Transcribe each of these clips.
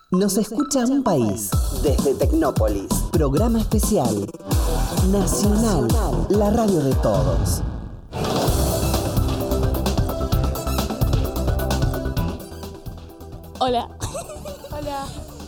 Nos escucha un país desde Tecnópolis. Programa especial. Nacional, la radio de todos. Hola. Hola.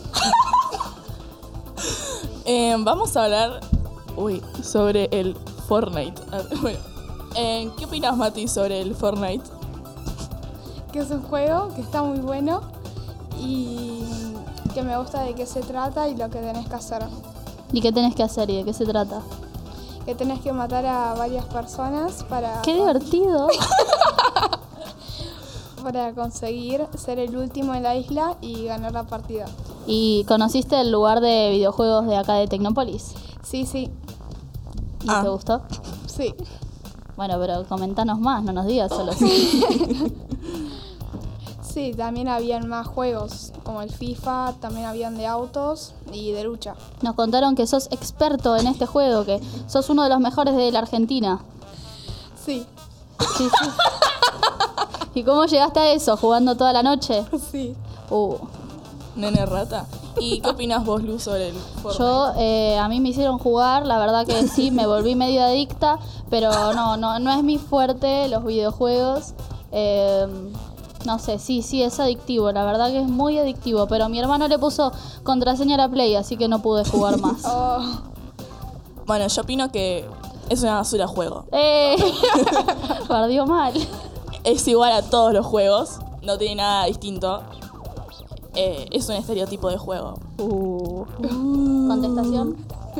Vamos a hablar sobre el Fortnite. Bueno, ¿qué opinas, Mati, sobre el Fortnite? Que es un juego que está muy bueno y que me gusta de qué se trata y lo que tenés que hacer. ¿Y qué tenés que hacer y de qué se trata? Que tenés que matar a varias personas para... ¡Qué divertido! Para conseguir ser el último en la isla y ganar la partida. ¿Y conociste el lugar de videojuegos de acá de Tecnópolis? Sí. ¿Y te gustó? Sí. Bueno, pero comentanos más, no nos digas solo sí. Sí, también habían más juegos, como el FIFA, también habían de autos y de lucha. Nos contaron que sos experto en este juego, que sos uno de los mejores de la Argentina. Sí. Sí. ¿Y cómo llegaste a eso? ¿Jugando toda la noche? Sí. Nene rata. ¿Y qué opinas vos, Lu, sobre el Fortnite? Yo, a mí me hicieron jugar, la verdad que sí, me volví medio adicta, pero no es mi fuerte los videojuegos. No sé, sí, es adictivo, la verdad que es muy adictivo, pero mi hermano le puso contraseña a la Play, así que no pude jugar más. Bueno, yo opino que es una basura juego. Perdió mal. Es igual a todos los juegos, no tiene nada distinto. Es un estereotipo de juego. ¿Contestación?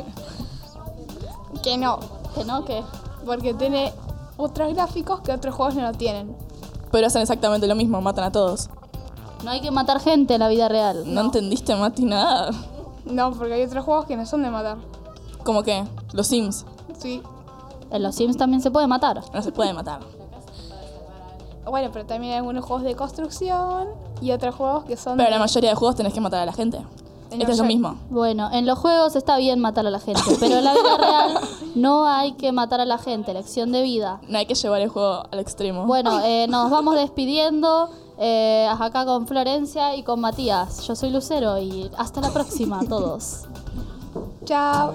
Que no. ¿Que no? ¿Qué? Porque tiene otros gráficos que otros juegos no tienen. Pero hacen exactamente lo mismo, matan a todos. No hay que matar gente en la vida real. ¿No entendiste, Mati, nada? No, porque hay otros juegos que no son de matar. ¿Cómo qué? Los Sims. Sí. En los Sims también se puede matar. No se puede matar. Bueno, pero también hay algunos juegos de construcción y otros juegos que son Pero la mayoría de juegos tenés que matar a la gente. Este es lo mismo. Bueno, en los juegos está bien matar a la gente, pero en la vida real no hay que matar a la gente, lección de vida. No hay que llevar el juego al extremo. Bueno, nos vamos despidiendo acá con Florencia y con Matías. Yo soy Lucero y hasta la próxima a todos. Chao.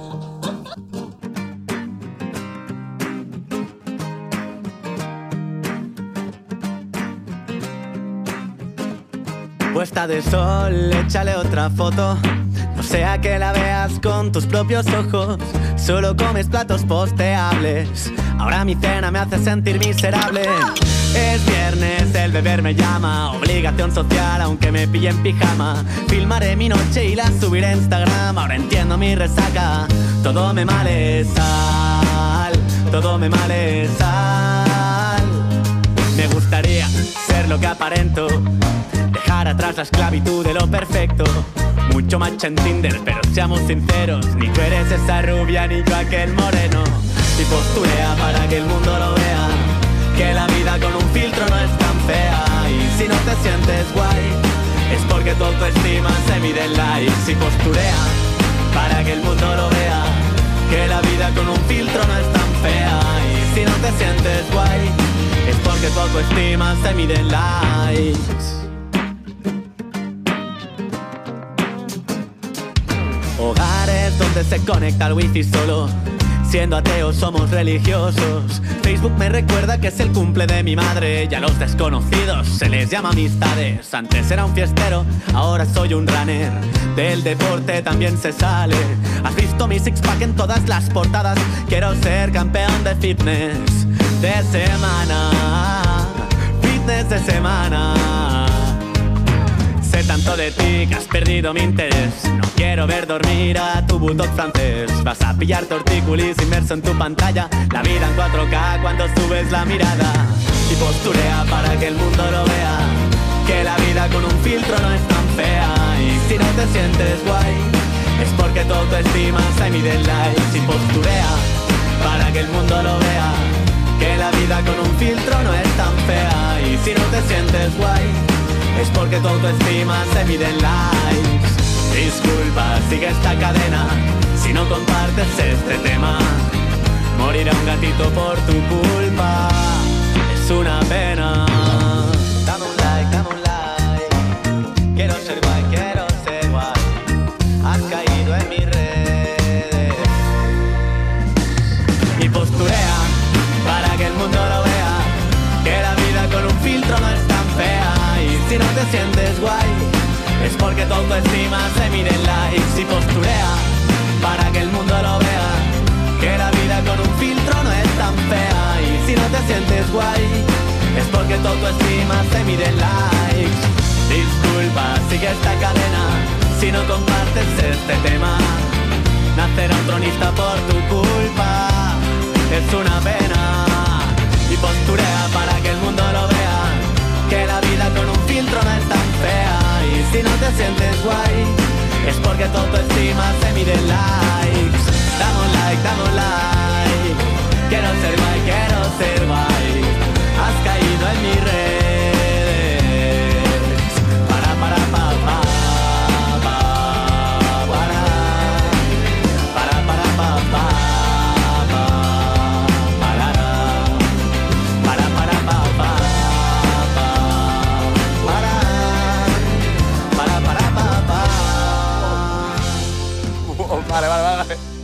Puesta de sol, échale otra foto. No sea que la veas con tus propios ojos. Solo comes platos posteables. Ahora mi cena me hace sentir miserable. Es viernes, el beber me llama. Obligación social, aunque me pille en pijama. Filmaré mi noche y la subiré a Instagram. Ahora entiendo mi resaca. Todo me male sal. Todo me male sal. Me gustaría ser lo que aparento. Dejar atrás la esclavitud de lo perfecto. Mucho macho en Tinder, pero seamos sinceros. Ni tú eres esa rubia, ni yo aquel moreno. Y posturea para que el mundo lo vea, que la vida con un filtro no es tan fea. Y si no te sientes guay, es porque tu autoestima se mide en likes. Y posturea para que el mundo lo vea, que la vida con un filtro no es tan fea. Y si no te sientes guay, es porque tu autoestima se mide en likes. Hogares donde se conecta el wifi solo. Siendo ateos somos religiosos. Facebook me recuerda que es el cumple de mi madre. Y a los desconocidos se les llama amistades. Antes era un fiestero, ahora soy un runner. Del deporte también se sale. Has visto mi six pack en todas las portadas. Quiero ser campeón de fitness de semana. Fitness de semana. Sé tanto de ti que has perdido mi interés. No quiero ver dormir a tu bulldog francés. Vas a pillar tortícolis inmerso en tu pantalla. La vida en 4K cuando subes la mirada. Y posturea para que el mundo lo vea, que la vida con un filtro no es tan fea. Y si no te sientes guay, es porque tu autoestima se mide en likes. Y posturea para que el mundo lo vea, que la vida con un filtro no es tan fea. Y si no te sientes guay, es porque tu autoestima se mide en likes. Disculpa, sigue esta cadena si no compartes este tema. Morirá un gatito por tu culpa. Es una pena. Dame un like, quiero ser guay, quiero ser guay. autoestima se mide en likes y posturea para que el mundo lo vea, que la vida con un filtro no es tan fea. Y si no te sientes guay, es porque tu autoestima se mide en likes. Disculpa, sigue esta cadena si no compartes este tema. Nacerá un tronista por tu culpa, es una pena. Y posturea para que el mundo lo vea, que la vida con un filtro no es tan fea. Y si no te sientes guay, es porque tu autoestima se mide en likes. Dame un like, dame un like. Quiero ser guay, quiero ser guay. Has caído en mis redes. Para pa pa pa para pa pa para Vale.